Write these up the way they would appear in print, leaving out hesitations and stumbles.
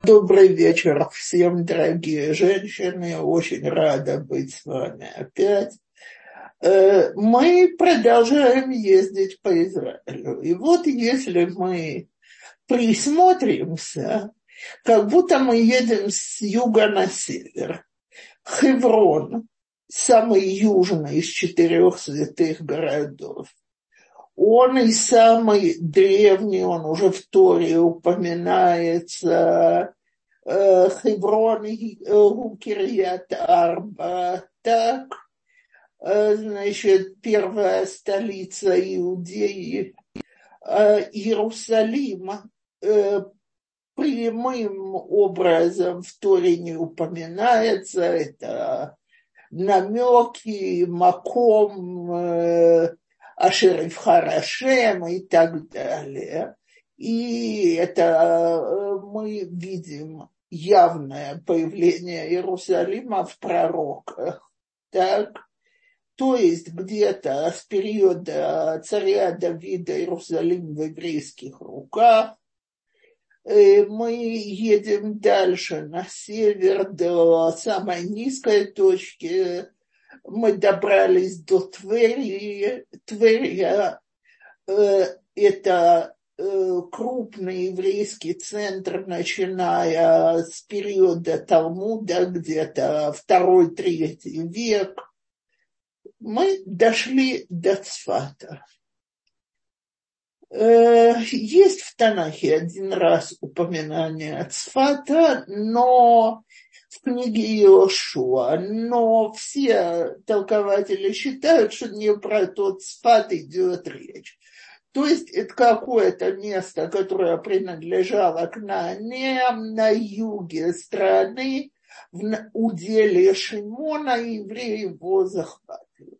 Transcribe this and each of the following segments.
Добрый вечер всем, дорогие женщины. Очень рада быть с вами опять. Мы продолжаем ездить по Израилю. И вот если мы присмотримся, как будто мы едем с юга на север. Хеврон, самый южный из 4 святых городов. Он и самый древний, он уже в Торе упоминается, Хеврон Кирьят Арба, так, значит, первая столица Иудеи, Иерусалим, прямым образом в Торе не упоминается, это намеки, маком, Ашер Харашем и так далее. И это мы видим явное появление Иерусалима в пророках. Так? То есть где-то с периода царя Давида Иерусалим в еврейских руках. Мы едем дальше на север до самой низкой точки. Мы добрались до Твери. Тверь – это крупный еврейский центр, начиная с периода Талмуда, где-то 2-3 век. Мы дошли до Цфата. Есть в Танахе один раз упоминание Цфата, но в книге Иошуа, но все толкователи считают, что не про тот Цфат идет речь. То есть это какое-то место, которое принадлежало к Кнаанеям на юге страны, в уделе Шимона, евреи его захватывают.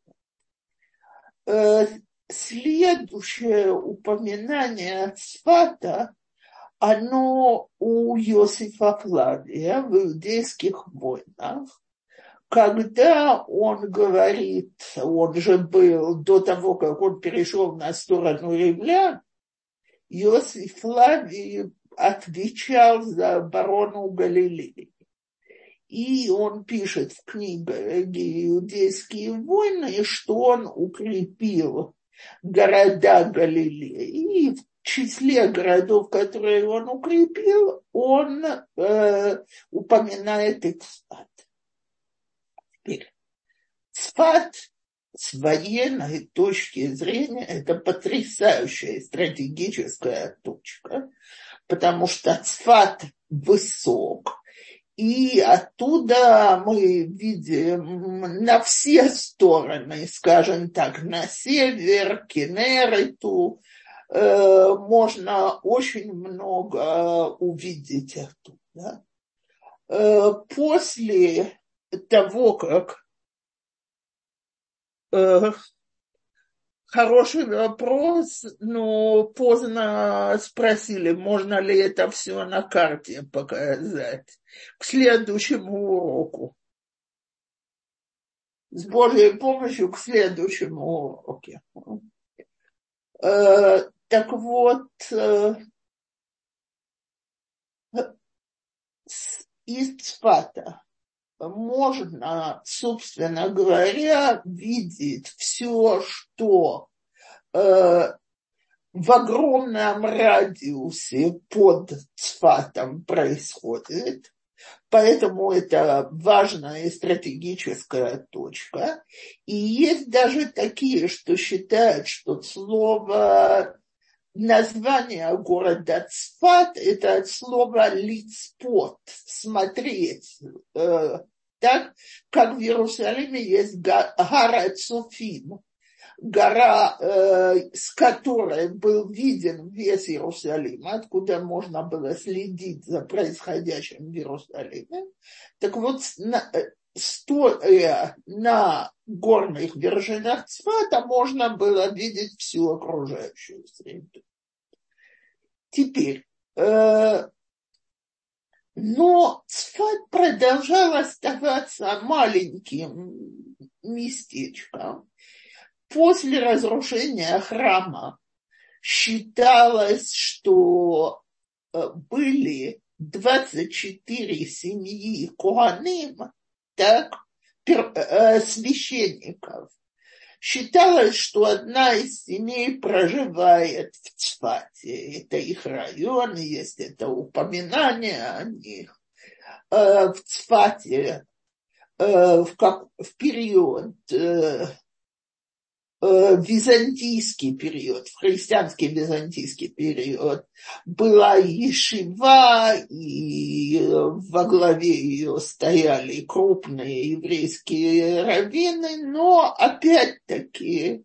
Следующее упоминание Цфата, оно у Иосифа Флавия в иудейских войнах, когда он говорит, он же был до того, как он перешел на сторону римлян, Иосиф Флавий отвечал за оборону Галилеи. И он пишет в книге «Иудейские войны», что он укрепил города Галилеи. И в числе городов, которые он укрепил, он упоминает и Цфат. Теперь, Цфат с военной точки зрения – это потрясающая стратегическая точка, потому что Цфат высок. И оттуда мы видим на все стороны, скажем так, на север, Кенерету, можно очень много увидеть оттуда. После того, как хороший вопрос, но поздно спросили, можно ли это все на карте показать. К следующему уроку. С Божьей помощью к следующему уроку. Так вот, из Цфата можно, собственно говоря, видеть все, что в огромном радиусе под Цфатом происходит. Поэтому это важная и стратегическая точка. И есть даже такие, что считают, что слово, название города Цфат – это от слова лицпот, смотреть. Так, как в Иерусалиме есть гора Цуфим, гора, с которой был виден весь Иерусалим, откуда можно было следить за происходящим в Иерусалиме. Так вот, стоя на горных вершинах Цфата, можно было видеть всю окружающую среду. Теперь, но Цфат продолжал оставаться маленьким местечком. После разрушения храма считалось, что были 24 семьи Коаним, так, священников. Считалось, что одна из семей проживает в Цфате. Это их район, есть это упоминание о них. В Цфате в период, византийский период, в христианский византийский период, была ешива, и во главе ее стояли крупные еврейские раввины, но опять-таки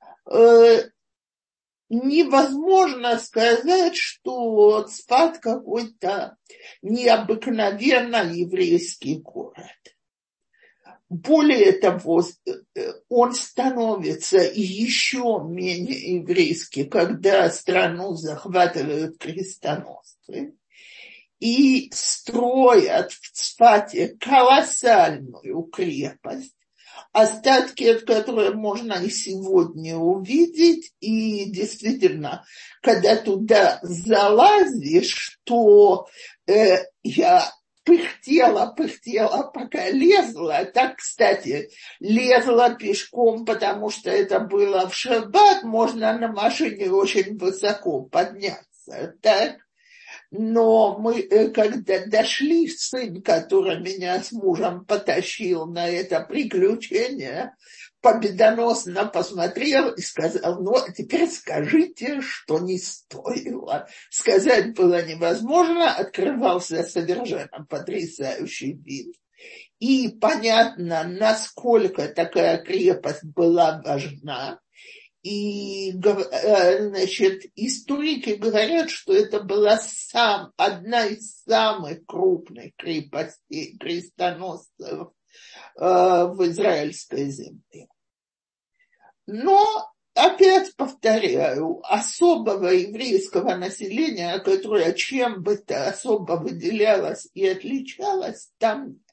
невозможно сказать, что Цфат какой-то необыкновенно еврейский город. Более того, он становится еще менее еврейский, когда страну захватывают крестоносцы и строят в Цфате колоссальную крепость, остатки от которой можно и сегодня увидеть. И действительно, когда туда залазишь, то я пыхтела, пока лезла. Так, кстати, лезла пешком, потому что это было в шаббат, можно на машине очень высоко подняться, так? Но мы, когда дошли, сын, который меня с мужем потащил на это приключение, победоносно посмотрел и сказал: ну, а теперь скажите, что не стоило. Сказать было невозможно, открывался совершенно потрясающий вид. И понятно, насколько такая крепость была важна. И, значит, историки говорят, что это была одна из самых крупных крепостей крестоносцев в израильской земле. Но, опять повторяю, особого еврейского населения, которое чем бы то особо выделялось и отличалось, там нет.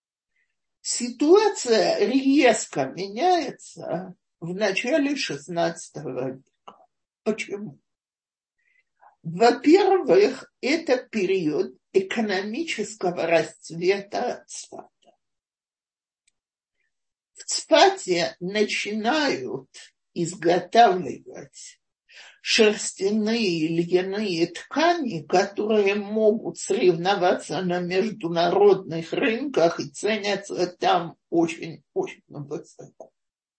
Ситуация резко меняется в начале XVI века. Почему? Во-первых, это период экономического расцвета Цфата. В Цфате начинают изготавливать шерстяные и льняные ткани, которые могут соревноваться на международных рынках и ценятся там очень-очень высоко.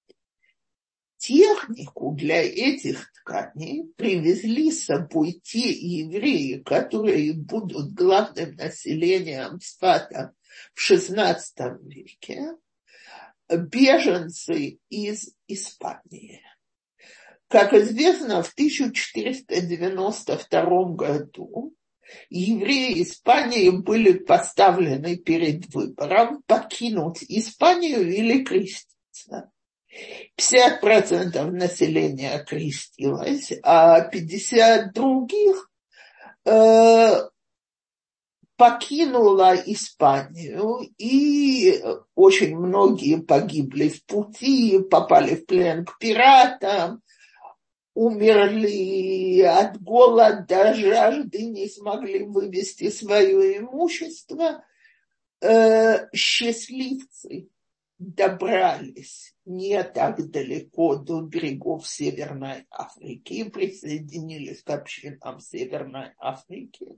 Технику для этих тканей привезли с собой те евреи, которые будут главным населением Цфата в XVI веке, беженцы из Испании. Как известно, в 1492 году евреи Испании были поставлены перед выбором покинуть Испанию или креститься. 50% населения крестилось, а 50 других покинула Испанию, и очень многие погибли в пути, попали в плен к пиратам, умерли от голода, жажды, не смогли вывести свое имущество. Счастливцы добрались не так далеко до берегов Северной Африки и присоединились к общинам Северной Африки.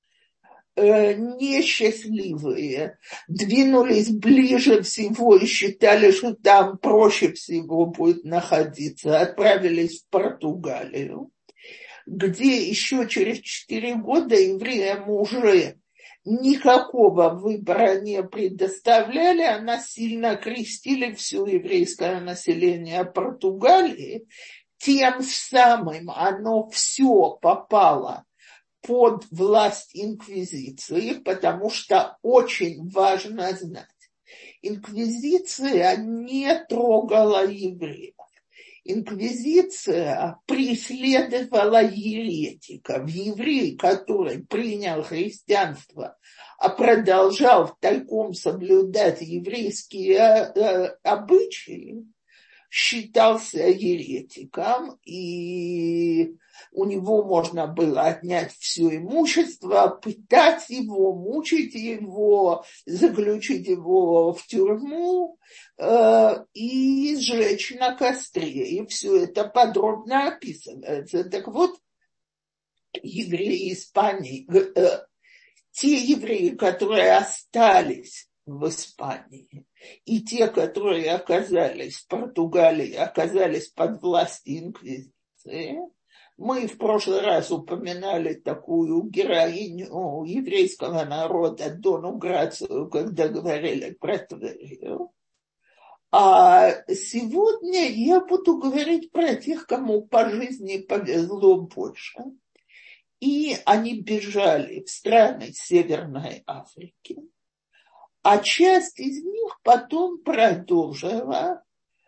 Несчастливые двинулись ближе всего и считали, что там проще всего будет находиться, отправились в Португалию, где еще через 4 года евреям уже никакого выбора не предоставляли, а насильно крестили все еврейское население Португалии. Тем самым оно все попало под власть инквизиции, потому что очень важно знать, инквизиция не трогала евреев. Инквизиция преследовала еретиков. Еврей, который принял христианство, а продолжал втайком соблюдать еврейские обычаи, считался еретиком, и у него можно было отнять все имущество, пытать его, мучить его, заключить его в тюрьму и сжечь на костре. И все это подробно описывается. Так вот, евреи Испании, те евреи, которые остались в Испании, и те, которые оказались в Португалии, оказались под властью инквизиции. Мы в прошлый раз упоминали такую героиню еврейского народа Дону Грацию, когда говорили про Тверью. А сегодня я буду говорить про тех, кому по жизни повезло больше. И они бежали в страны Северной Африки. А часть из них потом продолжила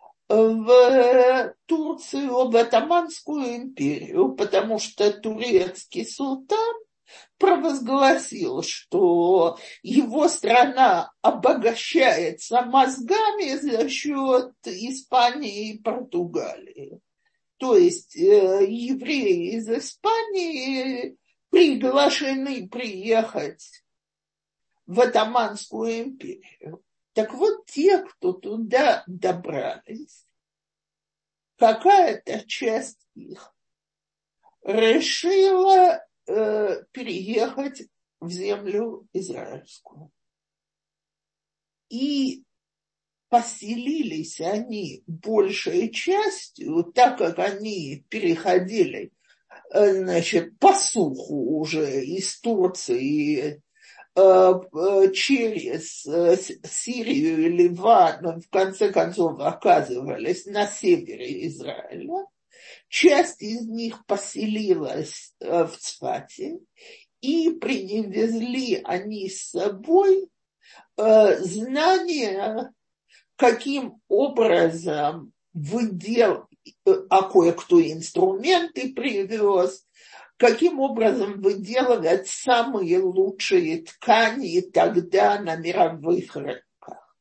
в Турцию, в Отоманскую империю, потому что турецкий султан провозгласил, что его страна обогащается мозгами за счет Испании и Португалии. То есть евреи из Испании приглашены приехать в Отоманскую империю. Так вот, те, кто туда добрались, какая-то часть их решила переехать в землю израильскую. И поселились они большей частью, так как они переходили, значит, по суху уже из Турции через Сирию и Ливан, в конце концов оказывались на севере Израиля. Часть из них поселилась в Цфате, и привезли они с собой знания, каким образом а кое-кто инструменты привез, каким образом выделывать самые лучшие ткани тогда на мировых рынках.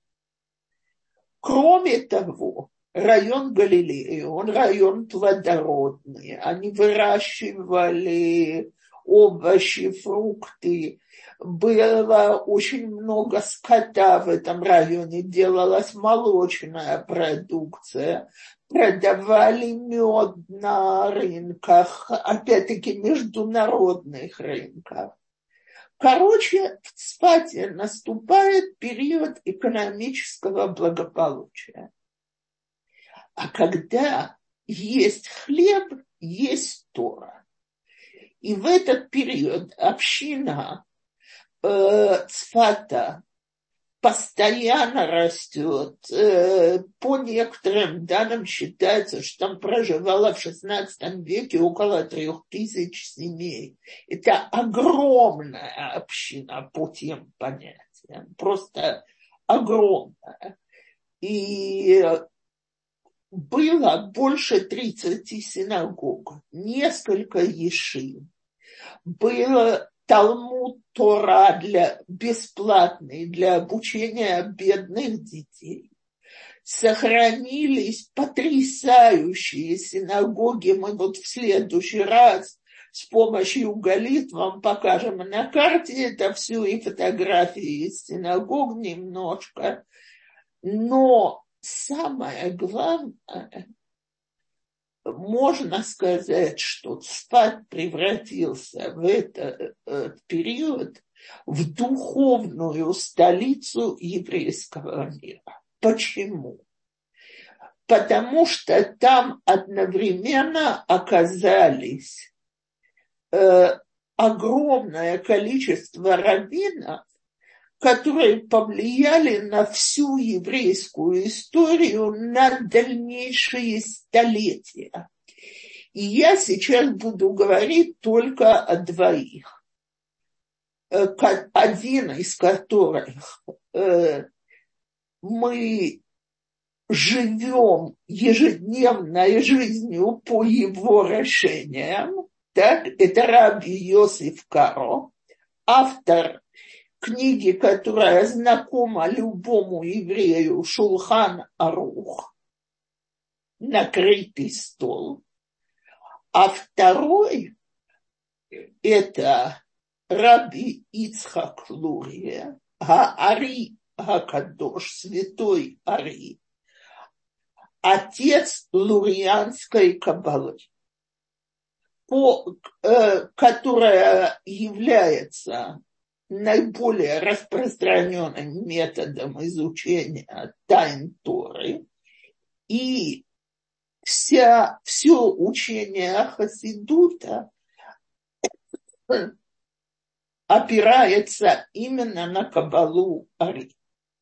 Кроме того, район Галилеи, он район плодородный. Они выращивали овощи, фрукты. Было очень много скота в этом районе, делалась молочная продукция. Продавали мед на рынках, опять-таки международных рынках. Короче, в Цфате наступает период экономического благополучия. А когда есть хлеб, есть Тора. И в этот период община Цфата постоянно растет. По некоторым данным считается, что там проживало в XVI веке около 3000 семей. Это огромная община по тем понятиям, просто огромная. И было больше 30 синагог, несколько ешив. Было Талмуд Тора бесплатный для обучения бедных детей. Сохранились потрясающие синагоги. Мы вот в следующий раз с помощью Галит вам покажем на карте это все и фотографии из синагог немножко. Но самое главное, можно сказать, что Цфат превратился в этот период в духовную столицу еврейского мира. Почему? Потому что там одновременно оказались огромное количество раввинов, которые повлияли на всю еврейскую историю на дальнейшие столетия. И я сейчас буду говорить только о двоих. Один из которых мы живем ежедневной жизнью по его решениям. Так, это Раби Йосеф Каро, автор книги, которая знакома любому еврею, Шулхан Арух. накрытый стол, а второй – это Раби Ицхак Лурия, Ари Гакадош, святой Ари, отец лурианской каббалы, которая является наиболее распространенным методом изучения тайн Торы, и все учение Хасидута опирается именно на каббалу Ари.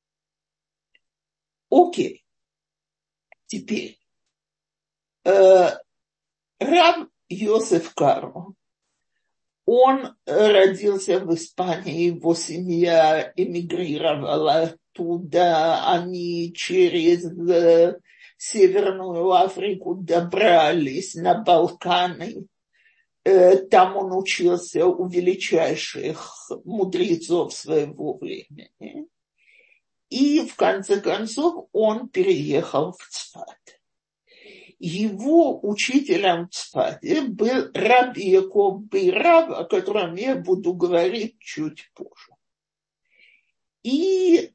Окей. Теперь. Рав Йосеф Каро, он родился в Испании, его семья эмигрировала туда, они через Северную Африку добрались на Балканы. Там он учился у величайших мудрецов своего времени. И в конце концов он переехал в Цфат. Его учителем в Цфате был Раби Яков Бейрав, о котором я буду говорить чуть позже. И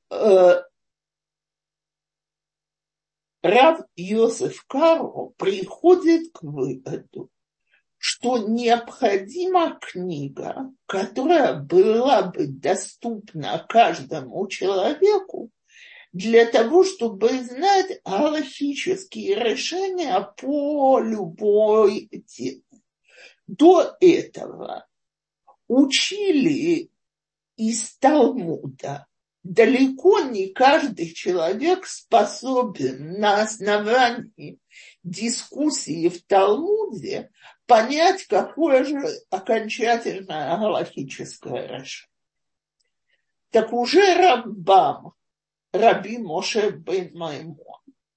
Рав Йосеф Каро приходит к выводу, что необходима книга, которая была бы доступна каждому человеку, для того, чтобы знать галахические решения по любой теме. До этого учили из Талмуда. Далеко не каждый человек способен на основании дискуссии в Талмуде понять, какое же окончательное галахическое решение. Так уже Рамбам, Раби Моше бен Маймон,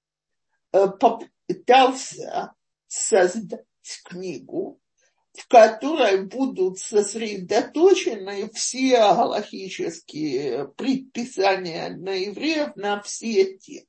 попытался создать книгу, в которой будут сосредоточены все галахические предписания на евреев на все темы.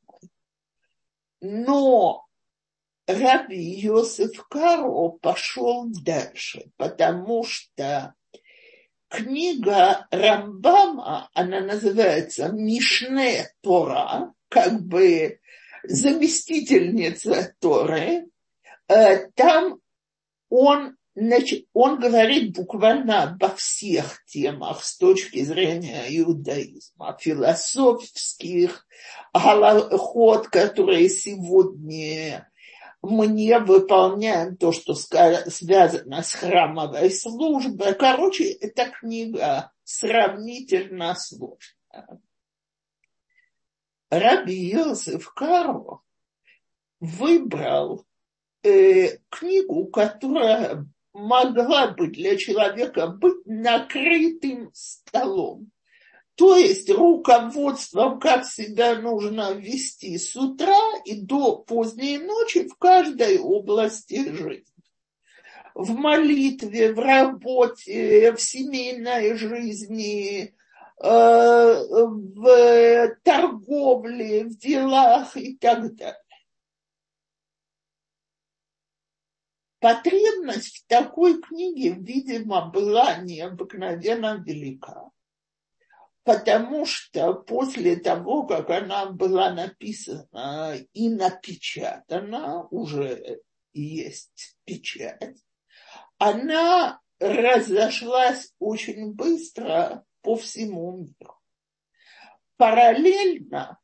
Но Раби Йосеф Каро пошел дальше, потому что книга Рамбама, она называется «Мишне Тора», как бы заместительница Торы. Там он говорит буквально обо всех темах с точки зрения иудаизма, философских, галахот, которые сегодня мы не выполняем то, что связано с храмовой службой. Короче, эта книга сравнительно сложная. Раби Йосеф Каро выбрал книгу, которая могла бы для человека быть накрытым столом. То есть руководством, как себя нужно вести с утра и до поздней ночи в каждой области жизни. В молитве, в работе, в семейной жизни, в торговле, в делах и так далее. Потребность в такой книге, видимо, была необыкновенно велика. Потому что после того, как она была написана и напечатана, уже есть печать, она разошлась очень быстро по всему миру. Параллельно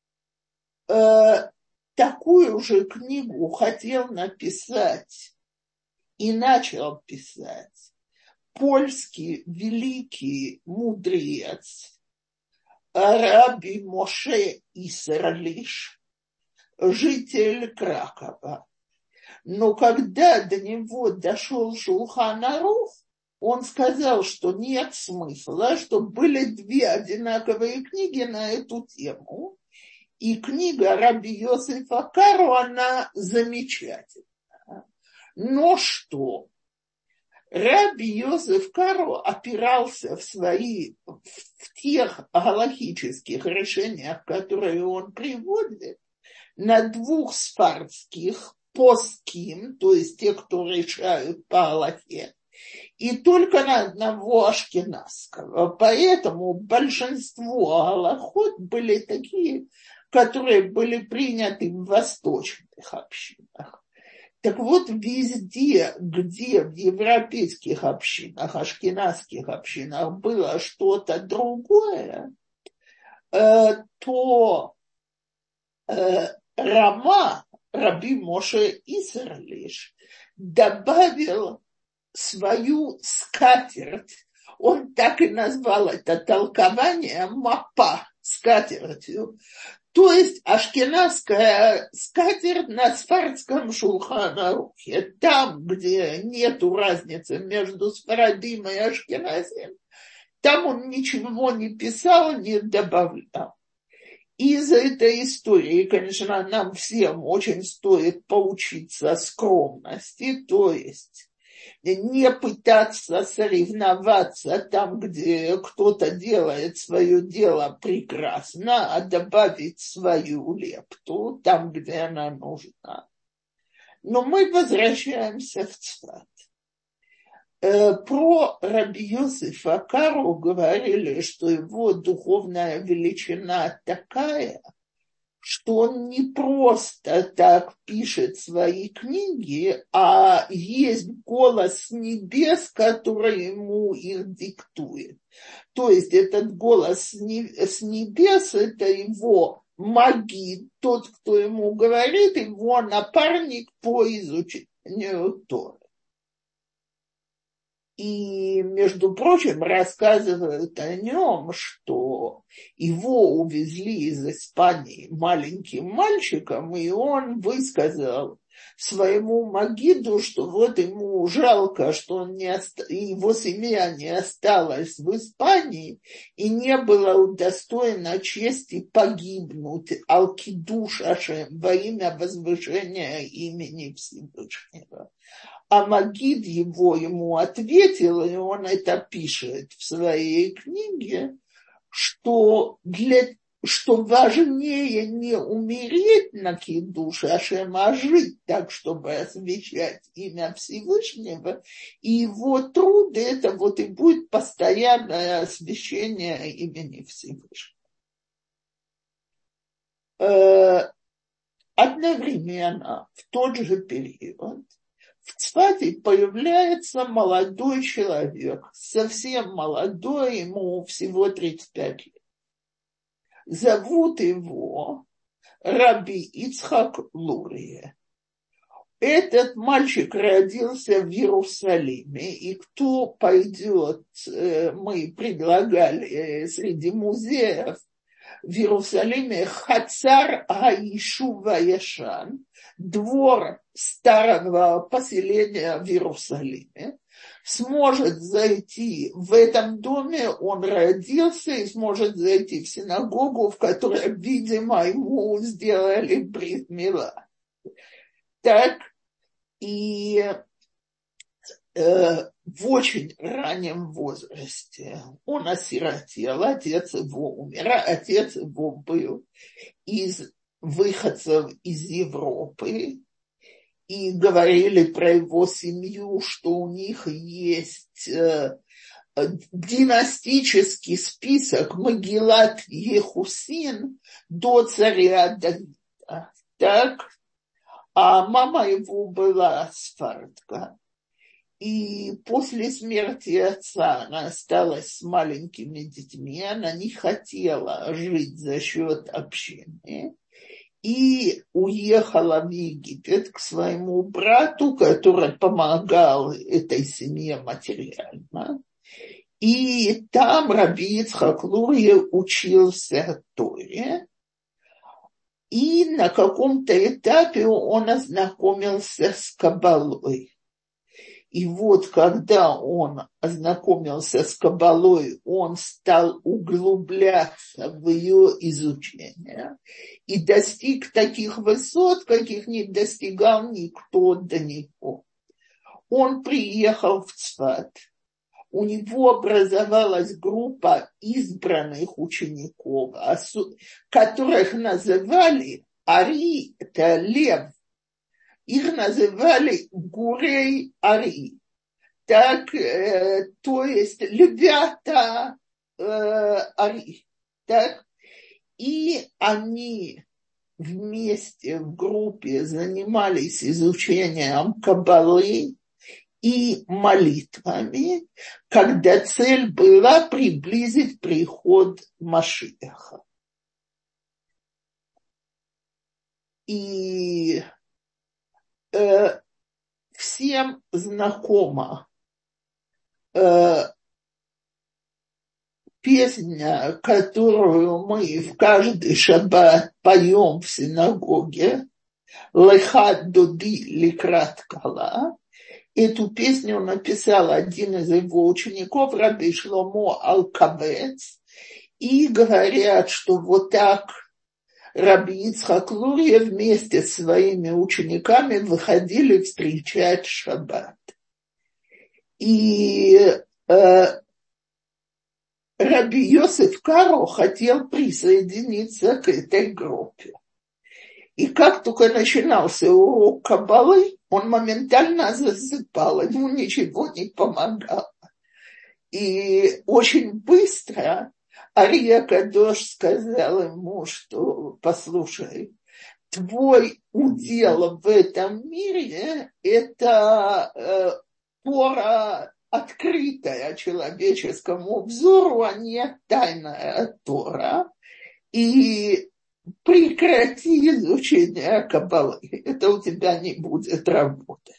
такую же книгу хотел написать и начал писать польский великий мудрец Раби Моше Исерлиш, житель Кракова. Но когда до него дошел Шулхан Арух, он сказал, что нет смысла, что были две одинаковые книги на эту тему. И книга Раби Йосефа Каро, она замечательная. Но что? Раби Йосеф Каро опирался в тех галахических решениях, которые он приводит, на двух сфардских поским, то есть те, кто решают по Аллахе, и только на одного ашкеназского. Поэтому большинство алахот были такие, которые были приняты в восточных общинах. Так вот, везде, где в европейских общинах, ашкеназских общинах было что-то другое, то Рама, Раби Моше Исерлиш, добавил свою скатерть. Он так и назвал это толкование мапа скатертью. То есть ашкеназская скатерть на сфардском шулхан арухе. Там, где нету разницы между сфарадим и ашкеназим, там он ничего не писал, не добавлял. Из этой истории, конечно, нам всем очень стоит поучиться скромности, то есть не пытаться соревноваться там, где кто-то делает свое дело прекрасно, а добавить свою лепту там, где она нужна. Но мы возвращаемся в Цфат. Про Раби Йосефа Кару говорили, что его духовная величина такая, что он не просто так пишет свои книги, а есть голос с небес, который ему их диктует. То есть этот голос с небес – это его магид, тот, кто ему говорит, его напарник по изучению Торы. И, между прочим, рассказывают о нем, что его увезли из Испании маленьким мальчиком, и он высказал своему магиду, что вот ему жалко, что его семья не осталась в Испании и не была удостоена чести погибнуть аль-кидуш Ашем во имя возвышения имени Всевышнего. А магид ему ответил, и он это пишет в своей книге, что важнее не умереть на кидуш Ашем, а жить так, чтобы освящать имя Всевышнего, и его труд это вот и будет постоянное освящение имени Всевышнего. Одновременно в тот же период в Цфате появляется молодой человек, совсем молодой, ему всего 35 лет. Зовут его Раби Ицхак Лурия. Этот мальчик родился в Иерусалиме, и кто пойдет, мы предлагали среди музеев в Иерусалиме Хацар Аишува Яшан, двор старого поселения в Иерусалиме, сможет зайти в этом доме, он родился, и сможет зайти в синагогу, в которой, видимо, ему сделали брит мила. Так, и в очень раннем возрасте он осиротел, отец его умер, отец его был из выходцев из Европы, и говорили про его семью, что у них есть династический список Магилат Ехусин до царя Давида. Так? А мама его была сфардка. И после смерти отца она осталась с маленькими детьми, она не хотела жить за счет общины и уехала в Египет к своему брату, который помогал этой семье материально. И там Раби Ицхак Лурия учился Торе, и на каком-то этапе он ознакомился с Кабалой. И вот когда он ознакомился с Кабалой, он стал углубляться в ее изучение и достиг таких высот, каких не достигал никто до него. Он приехал в Цфат. У него образовалась группа избранных учеников, которых называли Ари – это лев. Их называли гурей Ари. Так, то есть львята Ари. Так, и они вместе в группе занимались изучением Каббалы и молитвами, когда цель была приблизить приход Машиаха. И всем знакома песня, которую мы в каждый шаббат поем в синагоге, «Леха доди ликрат кала». Эту песню написал один из его учеников, раби Шломо Алкавец, и говорят, что вот так раби Ицхак Лурья вместе с своими учениками выходили встречать шаббат. И раби Йосеф Каро хотел присоединиться к этой группе. И как только начинался урок Каббалы, он моментально засыпал, ему ничего не помогало. И очень быстро Ария Кадош сказал ему, что, послушай, твой удел в этом мире – это Тора открытая человеческому взору, а не тайная Тора. И прекрати изучение Каббалы, это у тебя не будет работать.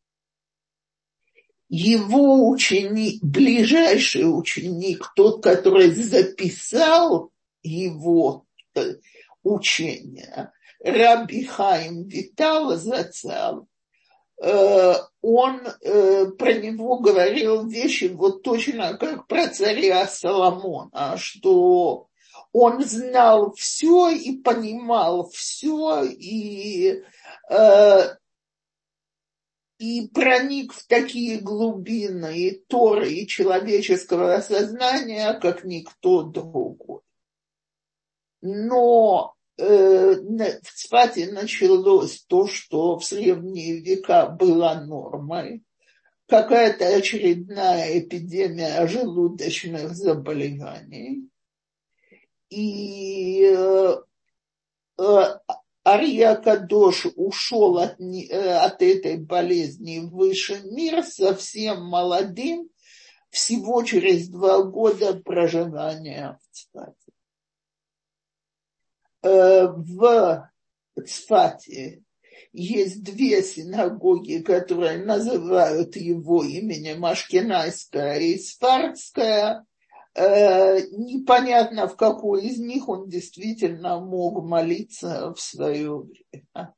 Его ученик, ближайший ученик, тот, который записал его учение, Раби Хаим Витал Зацал, он про него говорил вещи вот точно как про царя Соломона, что он знал все и понимал все, и проник в такие глубины и Торы, и человеческого сознания, как никто другой. Но в Цфате началось то, что в средние века было нормой. Какая-то очередная эпидемия желудочных заболеваний. И Ария Кадош ушел от этой болезни в высший мир совсем молодым, всего через 2 года проживания в Цфате. В Цфате есть 2 синагоги, которые называют его именем, Ашкеназская и Сфардская. Непонятно, в какой из них он действительно мог молиться в свое время.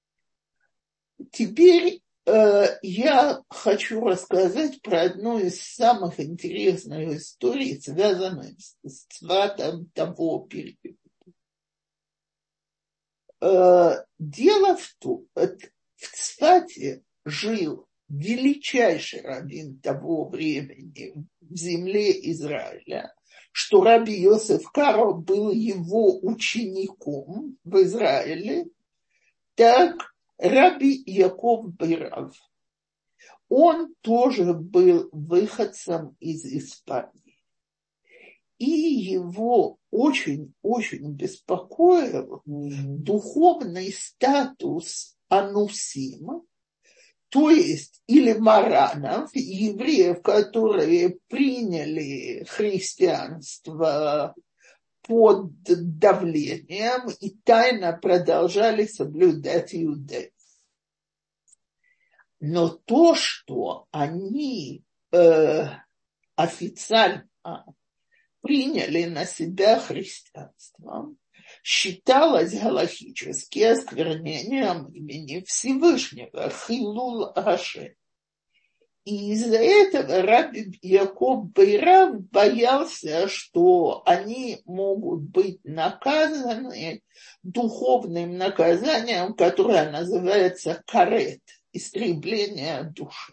Теперь я хочу рассказать про одну из самых интересных историй, связанных с Цфатом того периода. Дело в том, в Цфате жил величайший раввин того времени в земле Израиля, что раби Йосеф Каро был его учеником в Израиле, так раби Яков Бейрав. Он тоже был выходцем из Испании. И его очень-очень беспокоил духовный статус анусим, то есть или маранов, евреев, которые приняли христианство под давлением и тайно продолжали соблюдать иудаизм. Но то, что они официально приняли на себя христианство, считалось галахически осквернением имени Всевышнего, хилул Ашем. И из-за этого раби Яков Бейрав боялся, что они могут быть наказаны духовным наказанием, которое называется карет, истребление души.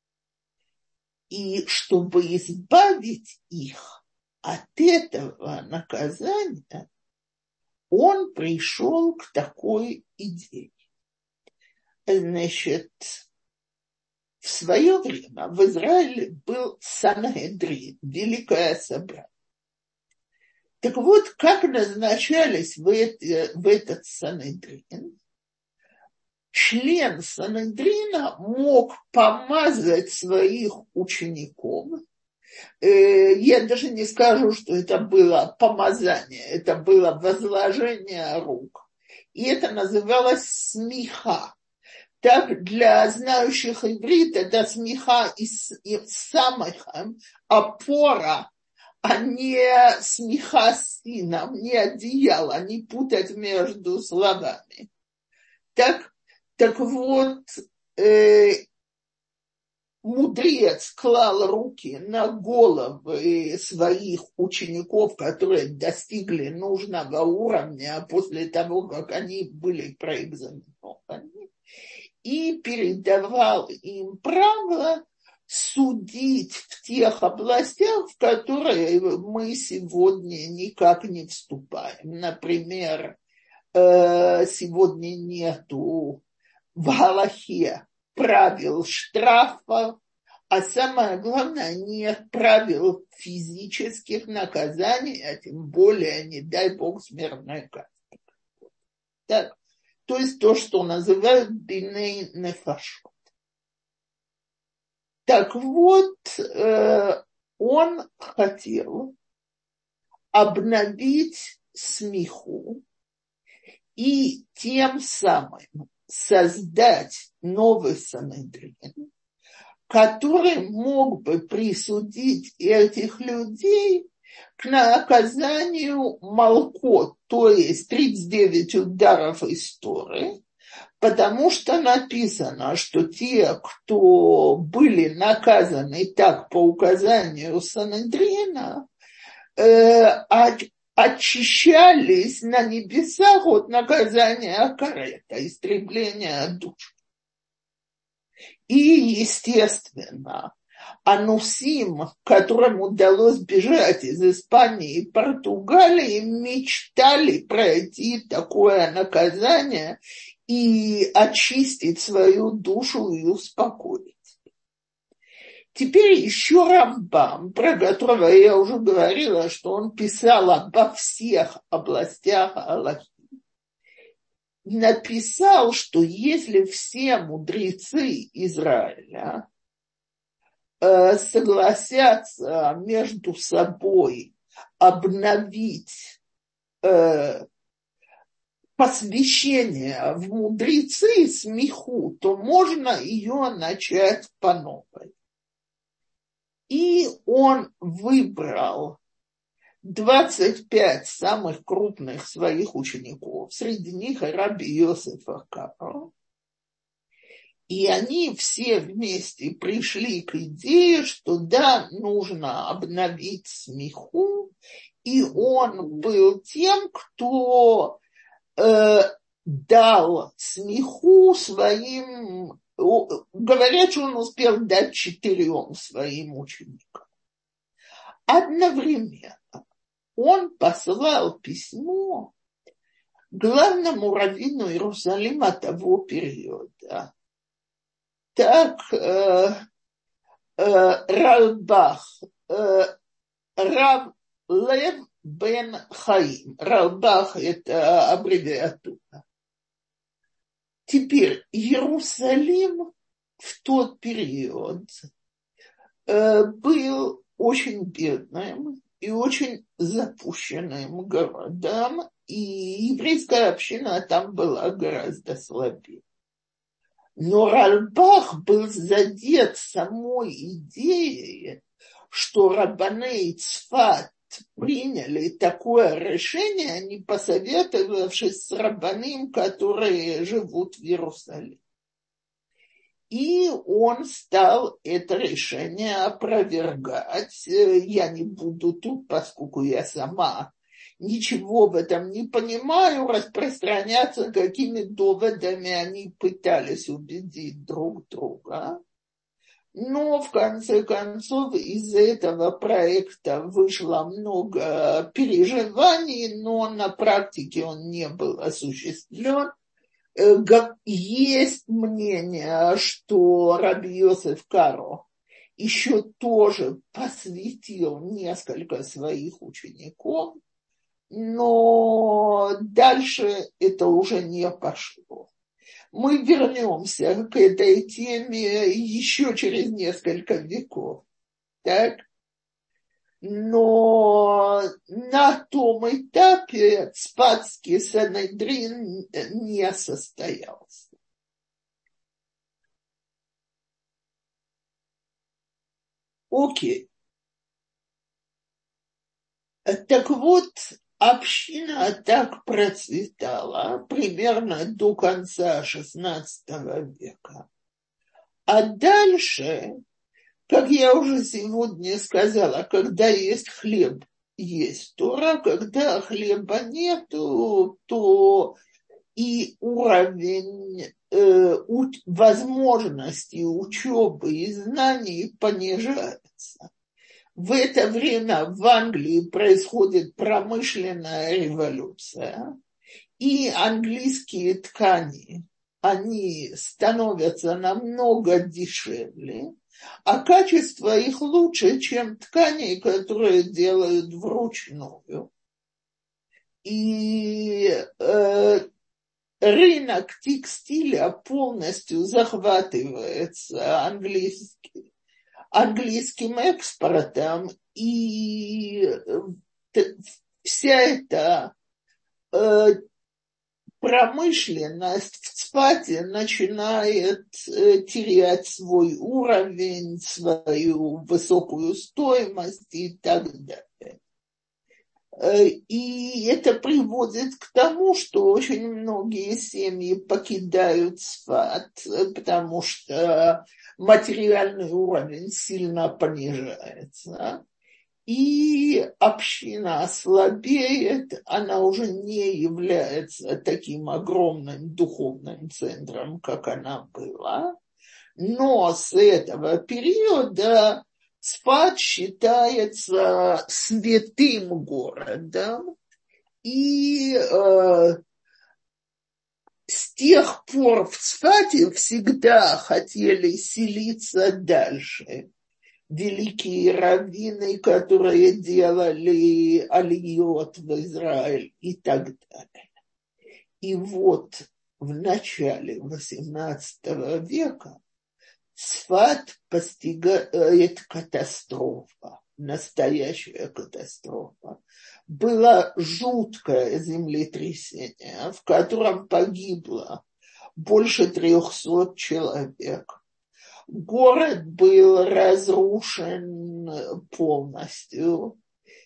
И чтобы избавить их от этого наказания, он пришел к такой идее. Значит, в свое время в Израиле был Сангедрин, Великое собрание. Так вот, как назначались в этот Сангедрин, член Сангедрина мог помазать своих учеников. Я даже не скажу, что это было помазание, это было возложение рук. И это называлось смиха. Так, для знающих иврит это смиха из самых опора, а не смеха с сыном, не одеяло, не путать между словами. Так вот, мудрец клал руки на головы своих учеников, которые достигли нужного уровня после того, как они были проэкзаменованы, и передавал им право судить в тех областях, в которые мы сегодня никак не вступаем. Например, сегодня нету в галахе правил штрафов, а самое главное, нет правил физических наказаний, а тем более, не дай бог, смертной казни. Так, то есть то, что называют биней нефашот. Так вот, он хотел обновить смиху и тем самым создать новый Сангедрин, который мог бы присудить этих людей к наказанию Малкот, то есть 39 ударов истории, потому что написано, что те, кто были наказаны так по указанию Сангедрина, очищались на небесах от наказания карета, истребления душ. И, естественно, Анусим, которым удалось бежать из Испании и Португалии, мечтали пройти такое наказание и очистить свою душу и успокоить. Теперь еще Рамбам, про которого я уже говорила, что он писал обо всех областях Алахи, написал, что если все мудрецы Израиля согласятся между собой обновить посвящение в мудрецы смиху, то можно ее начать по новой. И он выбрал 25 самых крупных своих учеников, среди них и раби Йосеф Акаро. И они все вместе пришли к идее, что да, нужно обновить смиху, и он был тем, кто дал смиху своим, говорят, что он успел дать 4 своим ученикам. Одновременно он послал письмо главному раввину Иерусалима того периода. Так, Ралбах, Рав Лев бен Хаим. Ралбах – это аббревиатура. Теперь Иерусалим в тот период был очень бедным и очень запущенным городом, и еврейская община там была гораздо слабее. Но Ральбах был задет самой идеей, что раббаней Цфат приняли такое решение, не посоветовавшись с раббаним, которые живут в Иерусалиме. И он стал это решение опровергать. Я не буду тут, поскольку я сама ничего в этом не понимаю, распространяться, какими доводами они пытались убедить друг друга. Но, в конце концов, из этого проекта вышло много переживаний, но на практике он не был осуществлен. Есть мнение, что Раби Йосеф Каро еще тоже посвятил несколько своих учеников, но дальше это уже не пошло. Мы вернемся к этой теме еще через несколько веков, так? Но на том этапе Цфатский Санедрин не состоялся. Окей. Так вот, община так процветала примерно до конца XVI века. А дальше, как я уже сегодня сказала, когда есть хлеб, есть Тора, когда хлеба нету, то и уровень возможностей учебы и знаний понижается. В это время в Англии происходит промышленная революция, и английские ткани, они становятся намного дешевле, а качество их лучше, чем ткани, которые делают вручную. И рынок текстиля полностью захватывается английским экспортом, и вся эта промышленность в Цфате начинает терять свой уровень, свою высокую стоимость и так далее. И это приводит к тому, что очень многие семьи покидают Цфат, потому что материальный уровень сильно понижается, и община слабеет, она уже не является таким огромным духовным центром, как она была, но с этого периода Цфат считается святым городом, и с тех пор в Цфате всегда хотели селиться дальше. Великие раввины, которые делали алиот в Израиль и так далее. И вот в начале XVIII века Цфат постигает катастрофа, настоящая катастрофа. Было жуткое землетрясение, в котором погибло больше 300 человек. Город был разрушен полностью.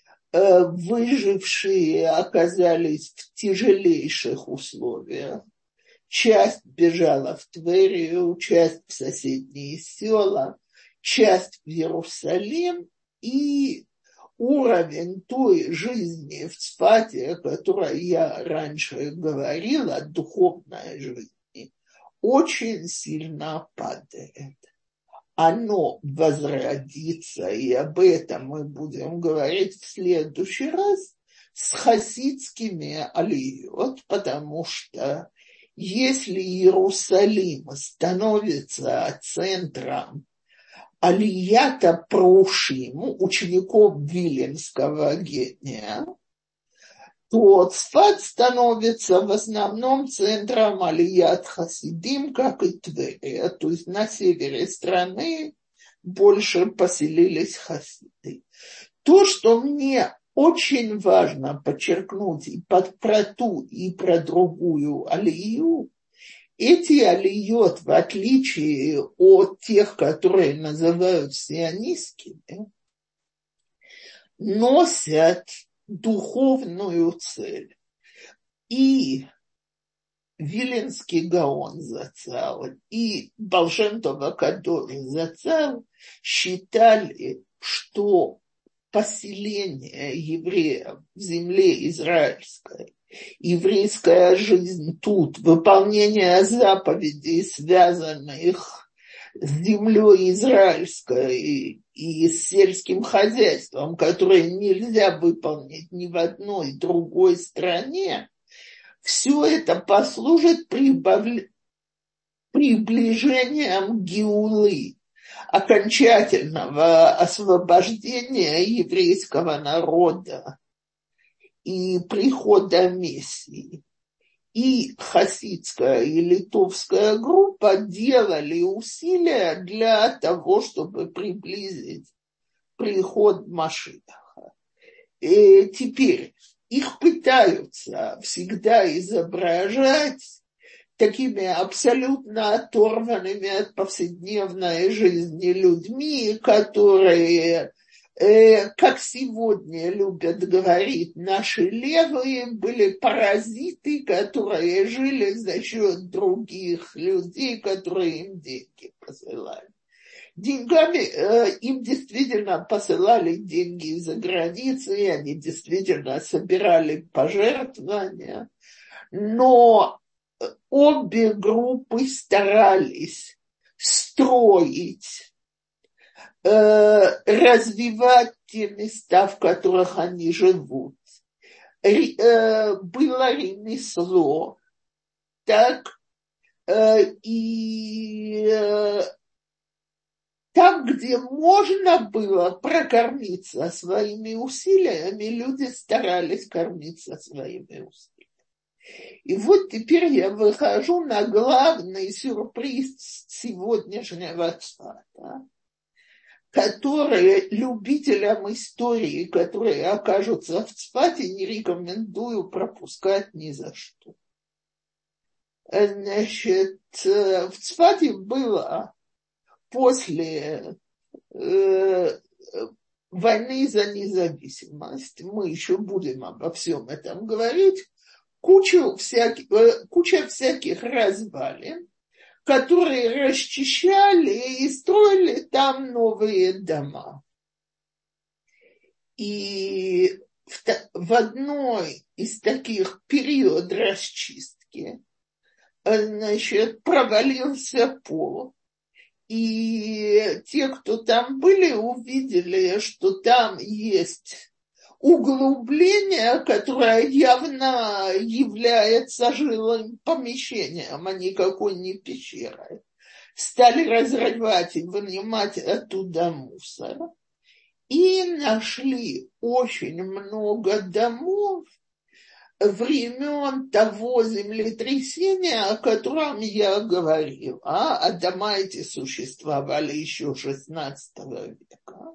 Выжившие оказались в тяжелейших условиях. Часть бежала в Тверию, часть в соседние села, часть в Иерусалим. И уровень той жизни в Цфате, о которой я раньше говорила, духовной жизни, очень сильно падает. Оно возродится, и об этом мы будем говорить в следующий раз, с хасидскими алиот, потому что если Иерусалим становится центром алията прушим, учеников виленского гения, то Цфат становится в основном центром алият хасидим, как и Тверия. То есть на севере страны больше поселились хасиды. То, что мне очень важно подчеркнуть и про ту, и про другую алию, эти алиот, в отличие от тех, которые называют сионистскими, носят духовную цель. И Виленский Гаон зацал, и Баал Шем Тов ха-Кадош зацал считали, что поселение евреев в земле израильской, еврейская жизнь тут, выполнение заповедей, связанных с землей израильской и с сельским хозяйством, которое нельзя выполнить ни в одной другой стране, все это послужит приближением геулы, окончательного освобождения еврейского народа и прихода Мессии. И хасидская, и литовская группа делали усилия для того, чтобы приблизить приход Машиаха. И теперь их пытаются всегда изображать такими абсолютно оторванными от повседневной жизни людьми, которые, как сегодня любят говорить наши левые, были паразиты, которые жили за счет других людей, которые им деньги посылали. Деньгами им действительно посылали деньги из-за границы, они действительно собирали пожертвования, но обе группы старались строить, развивать те места, в которых они живут. Было ремесло, так, и там, где можно было прокормиться своими усилиями, люди старались кормиться своими усилиями. И вот теперь я выхожу на главный сюрприз сегодняшнего Цфата, который любителям истории, которые окажутся в Цфате, не рекомендую пропускать ни за что. Значит, в Цфате было после войны за независимость, мы еще будем обо всем этом говорить, куча всяких развалин, которые расчищали и строили там новые дома. И в одной из таких период расчистки, значит, провалился пол. И те, кто там были, увидели, что там есть углубление, которое явно является жилым помещением, а никакой не пещерой. Стали разрывать и вынимать оттуда мусор. И нашли очень много домов времен того землетрясения, о котором я говорила, а дома эти существовали еще XVI века.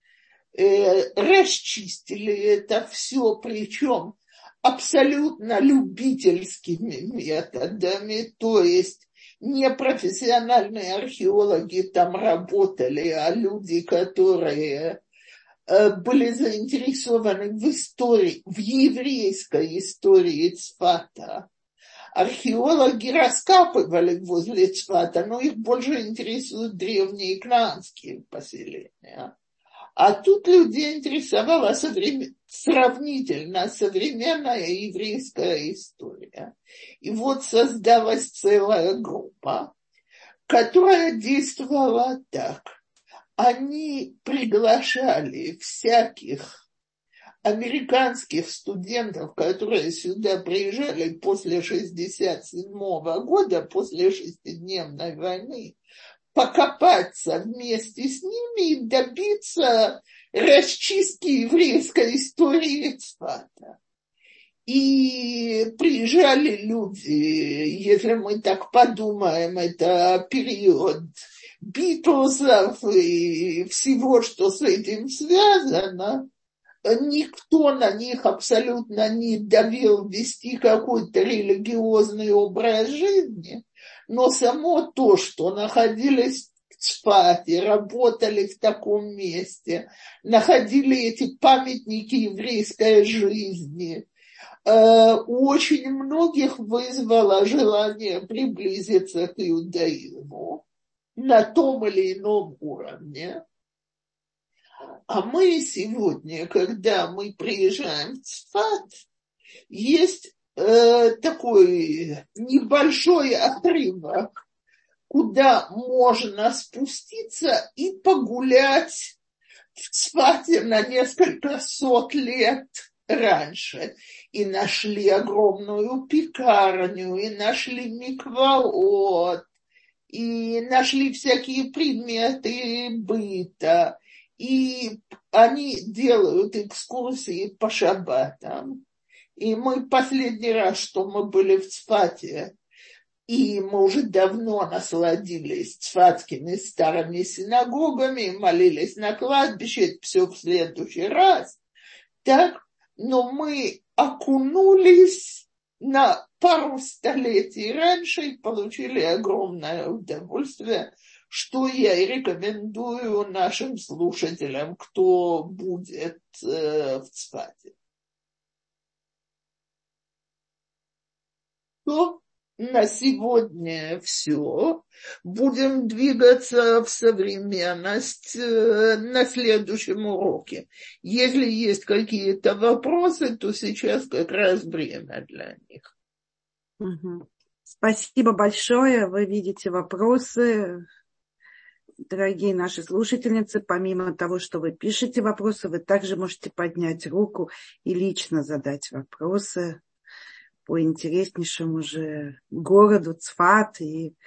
Расчистили это все, причем абсолютно любительскими методами, то есть не профессиональные археологи там работали, а люди, которые были заинтересованы в истории, в еврейской истории Цфата. Археологи раскапывали возле Цфата, но их больше интересуют древние кнаанские поселения. А тут людей интересовала сравнительно современная еврейская история. И вот создалась целая группа, которая действовала так. Они приглашали всяких американских студентов, которые сюда приезжали после 1967 года, после шестидневной войны, покопаться вместе с ними и добиться расчистки еврейской истории Цфата. И приезжали люди, если мы так подумаем, это период Битлзов и всего, что с этим связано, никто на них абсолютно не давил вести какой-то религиозный образ жизни, но само то, что находились в Цфате, работали в таком месте, находили эти памятники еврейской жизни, у очень многих вызвало желание приблизиться к иудаизму на том или ином уровне. А мы сегодня, когда мы приезжаем в Цфат, есть такой небольшой отрывок куда можно спуститься и погулять в Цфате на несколько сот лет раньше. И нашли огромную пекарню, и нашли микваот, и нашли всякие предметы быта. И они делают экскурсии по шаббатам. И мы последний раз, что мы были в Цфате, и мы уже давно насладились цфатскими старыми синагогами, молились на кладбище, это все в следующий раз. Так, но мы окунулись на пару столетий раньше и получили огромное удовольствие, что я и рекомендую нашим слушателям, кто будет в Цфате. То на сегодня все. Будем двигаться в современность на следующем уроке. Если есть какие-то вопросы, то сейчас как раз время для них. Угу. Спасибо большое. Вы видите вопросы. Дорогие наши слушательницы, помимо того, что вы пишете вопросы, вы также можете поднять руку и лично задать вопросы по интереснейшему же городу Цфат и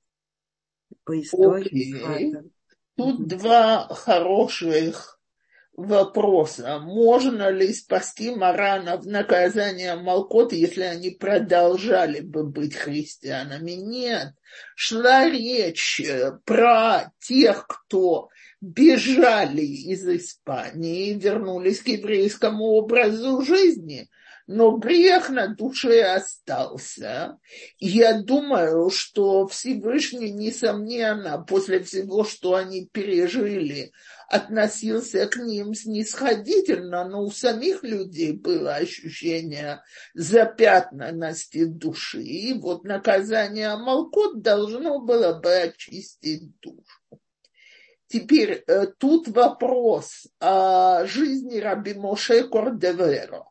по истории Цфата. Тут два хороших вопроса. Можно ли спасти Маранов наказание Малкот, если они продолжали бы быть христианами? Нет. Шла речь про тех, кто бежали из Испании и вернулись к еврейскому образу жизни, но грех на душе остался. Я думаю, что Всевышний, несомненно, после всего, что они пережили, относился к ним снисходительно, но у самих людей было ощущение запятнанности души. И вот наказание Малкот должно было бы очистить душу. Теперь тут вопрос о жизни Раби Моше Кордеверо.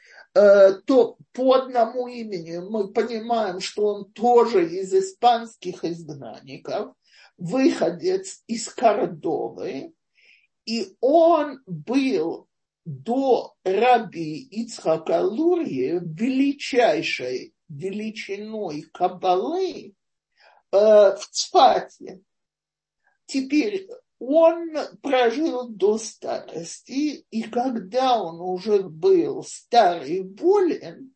То по одному имени мы понимаем, что он тоже из испанских изгнанников, выходец из Кордовы, и он был до раби Ицхака Лурьи величайшей величиной каббалы в Цфате. Теперь он прожил до старости, и когда он уже был старый и болен,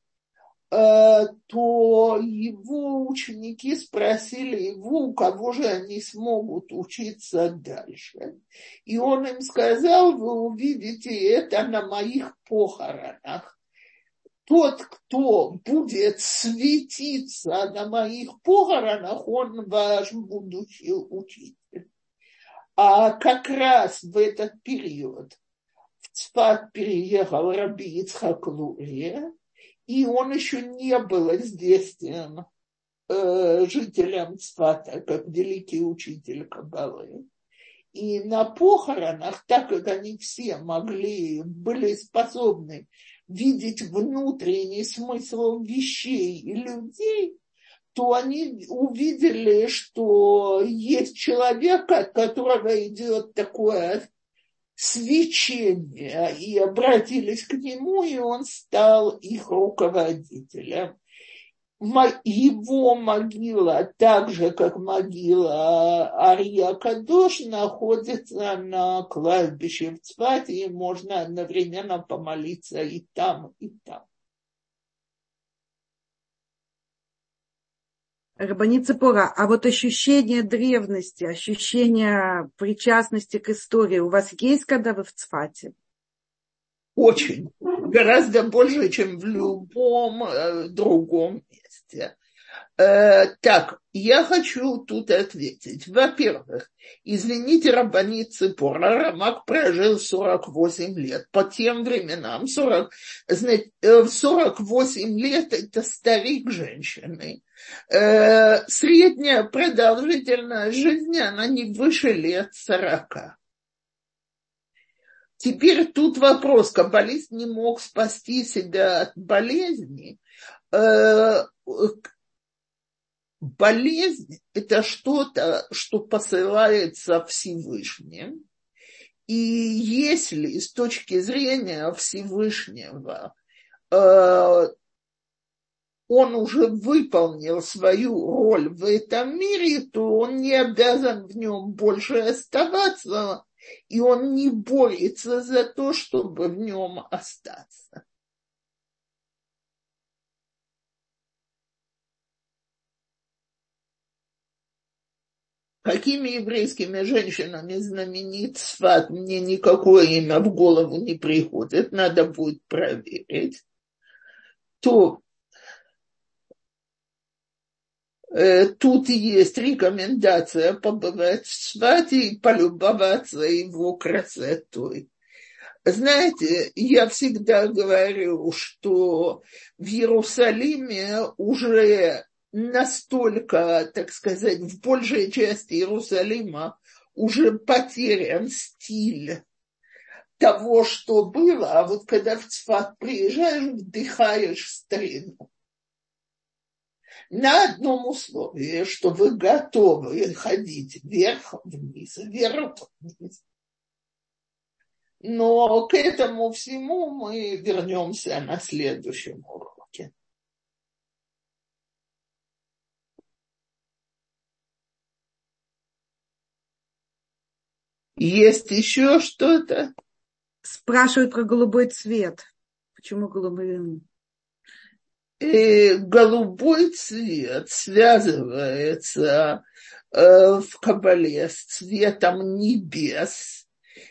то его ученики спросили его, у кого же они смогут учиться дальше. И он им сказал: вы увидите это на моих похоронах. Тот, кто будет светиться на моих похоронах, он ваш будущий учитель. А как раз в этот период в Цфат переехал раби Ицхак Лурья, и он еще не был известен жителям Цфата как великий учитель каббалы. И на похоронах, так как они все были способны видеть внутренний смысл вещей и людей, то они увидели, что есть человек, от которого идет такое свечение, и обратились к нему, и он стал их руководителем. Его могила, так же, как могила Арья Кадош, находится на кладбище в Цфате, и можно одновременно помолиться и там, и там. Рабанит Ципора, а вот ощущение древности, ощущение причастности к истории у вас есть, когда вы в Цфате? Очень. Гораздо больше, чем в любом другом месте. Так, я хочу тут ответить. Во-первых, извините, рабанит Ципора, Рамак прожил 48 лет. По тем временам 48 лет – это старик женщины. Средняя продолжительность жизни, она не выше лет 40. Теперь тут вопрос. Каббалист не мог спасти себя от болезни. Болезнь – это что-то, что посылается Всевышним. И если с точки зрения Всевышнего он уже выполнил свою роль в этом мире, то он не обязан в нем больше оставаться, и он не борется за то, чтобы в нем остаться. Какими еврейскими женщинами знаменит Цфат, мне никакое имя в голову не приходит, надо будет проверить. То тут есть рекомендация побывать в Цфате и полюбоваться его красотой. Знаете, я всегда говорю, что в Иерусалиме уже настолько, так сказать, в большей части Иерусалима уже потерян стиль того, что было, а вот когда в Цфат приезжаешь, вдыхаешь старину. На одном условии, что вы готовы ходить вверх-вниз, вверх-вниз. Но к этому всему мы вернемся на следующем уроке. Есть еще что-то? Спрашивают про голубой цвет. Почему голубой? Голубой цвет связывается в Кабале с цветом небес.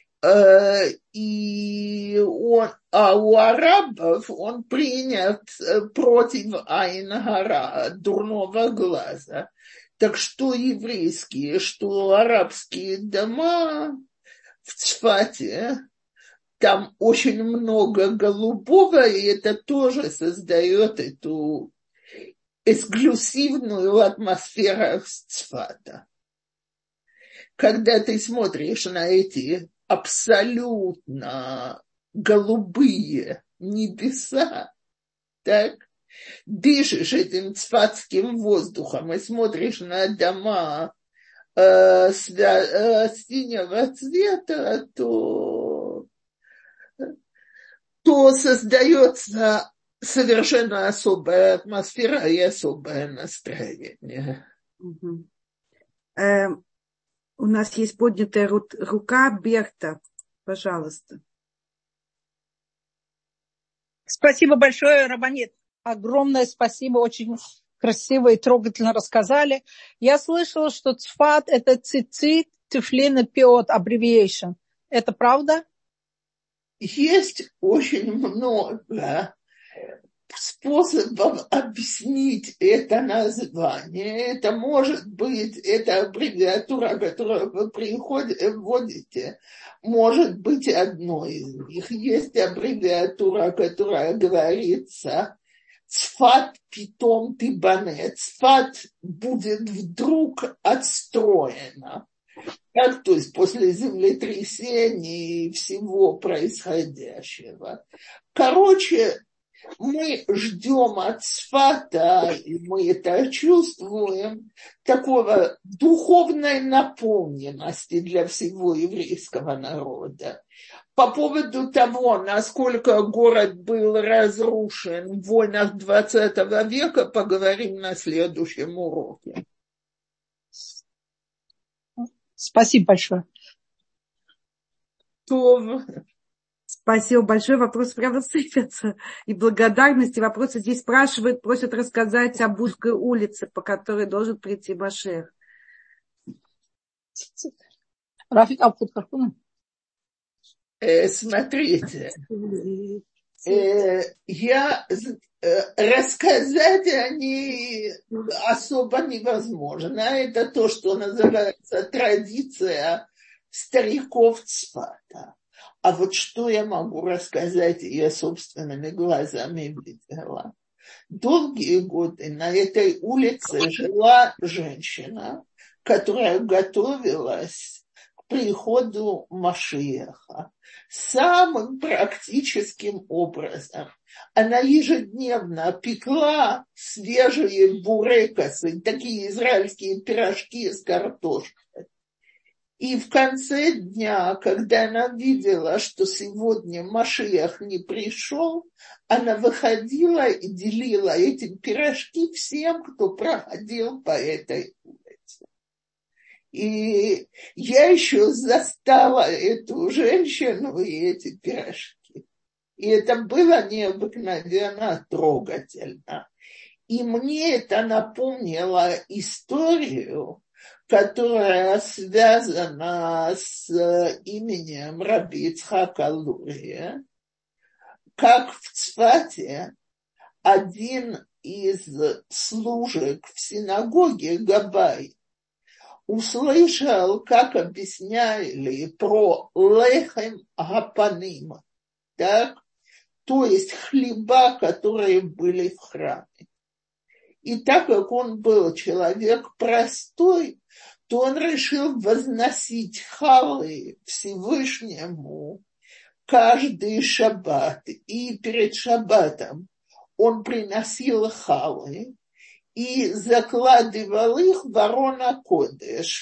И у арабов он принят против айн-гара, дурного глаза. Так что еврейские, что арабские дома в Цфате, там очень много голубого, и это тоже создает эту эксклюзивную атмосферу Цфата. Когда ты смотришь на эти абсолютно голубые небеса, так, дышишь этим цфатским воздухом и смотришь на дома синего цвета, то создается совершенно особая атмосфера и особое настроение. Угу. У нас есть поднятая рука Берта. Пожалуйста. Спасибо большое, Рабанит. Огромное спасибо, очень красиво и трогательно рассказали. Я слышала, что Цфат – это цицит, тефлин и пиот, abbreviation. Это правда? Есть очень много способов объяснить это название. Это может быть, эта аббревиатура, которую вы вводите, может быть одной из них. Есть аббревиатура, которая говорится «Цфат питом тибане». Цфат будет вдруг отстроена. Так, то есть после землетрясений и всего происходящего. Короче, мы ждем от Цфата, и мы это чувствуем, такого духовной наполненности для всего еврейского народа. По поводу того, насколько город был разрушен в войнах XX века, поговорим на следующем уроке. Спасибо большое. Спасибо большое. Вопросы прямо сыпятся. И благодарности. Вопросы здесь спрашивают, просят рассказать об узкой улице, по которой должен прийти Машиах. Рафик Абхуткархуна. Смотрите, рассказать о ней особо невозможно. Это то, что называется традиция стариков Цфата. А вот что я могу рассказать, я собственными глазами видела. Долгие годы на этой улице жила женщина, которая готовилась приходу Машиаха самым практическим образом. Она ежедневно пекла свежие бурекосы, такие израильские пирожки с картошкой. И в конце дня, когда она видела, что сегодня Машиах не пришел, она выходила и делила эти пирожки всем, кто проходил по этой улице. И я еще застала эту женщину и эти пирожки. И это было необыкновенно трогательно. И мне это напомнило историю, которая связана с именем Раби Ицхака Лурия, как в Цфате один из служек в синагоге Габай услышал, как объясняли про лехем гапаним, так? То есть хлеба, которые были в храме. И так как он был человек простой, то он решил возносить халы Всевышнему каждый шаббат. И перед шаббатом он приносил халы и закладывал их в Арон ха-Кодеш,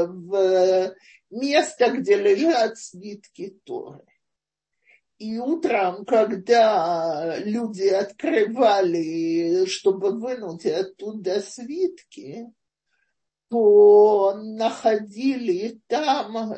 в место, где лежат свитки Торы. И утром, когда люди открывали, чтобы вынуть оттуда свитки, то находили там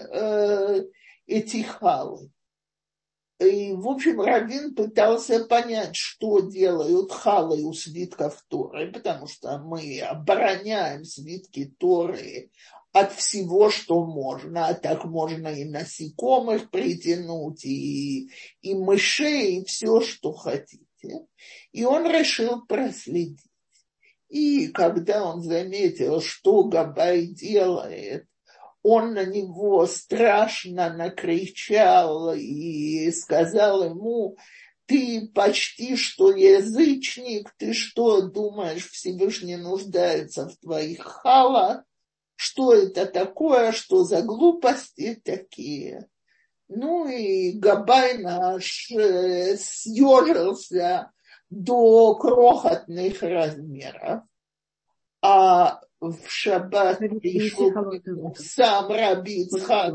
эти халы. И, в общем, раввин пытался понять, что делают халы у свитков Торы, потому что мы обороняем свитки Торы от всего, что можно. А так можно и насекомых притянуть, и мышей, и все, что хотите. И он решил проследить. И когда он заметил, что Габай делает, он на него страшно накричал и сказал ему: ты почти что язычник, ты что, думаешь, Всевышний нуждается в твоих халах? Что это такое, что за глупости такие? Ну и Габай наш съежился до крохотных размеров, а в шаббат пришел сам Раби Ицхак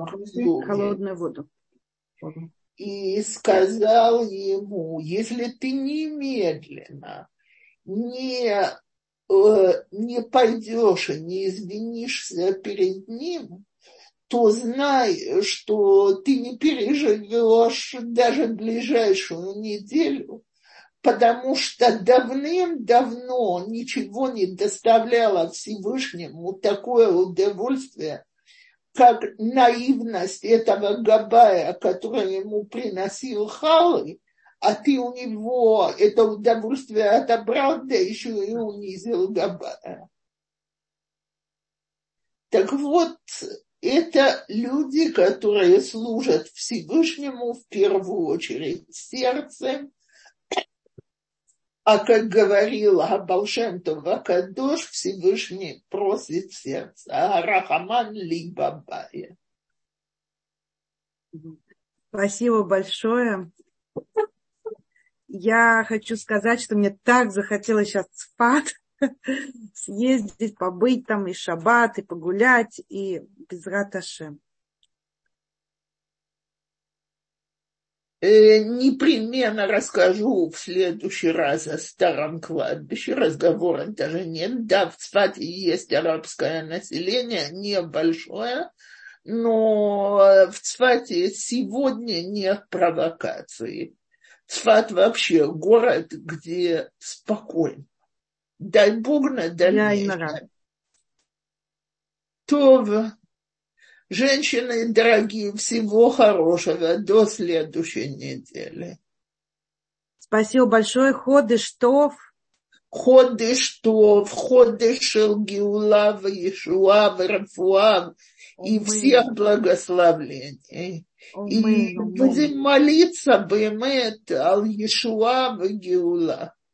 и сказал ему: если ты немедленно не пойдешь и не извинишься перед ним, то знай, что ты не переживешь даже ближайшую неделю, потому что давным-давно ничего не доставляло Всевышнему такое удовольствие, как наивность этого Габая, который ему приносил халы, а ты у него это удовольствие отобрал, да еще и унизил Габая. Так вот, это люди, которые служат Всевышнему в первую очередь сердцем, а как говорил Абал Шем Тов ха-Кадош, Всевышний просит сердце. Рахаман ли бабая. Спасибо большое. Я хочу сказать, что мне так захотелось сейчас в Цфат съездить, побыть там и шаббат, и погулять, и безрат Ашем. Непременно расскажу в следующий раз о старом кладбище. Разговора даже нет. Да, в Цфате есть арабское население, небольшое, но в Цфате сегодня нет провокаций. Цфат вообще город, где спокойно. Дай Бог на дальнейшее. То, женщины дорогие, всего хорошего до следующей недели. Спасибо большое. Ходыш Тов. Ходыш Тов, ходыш шел Геула, Иешуа, Рафуа и всех благословлений. И будем молиться бемет ал Иешуа в Геула.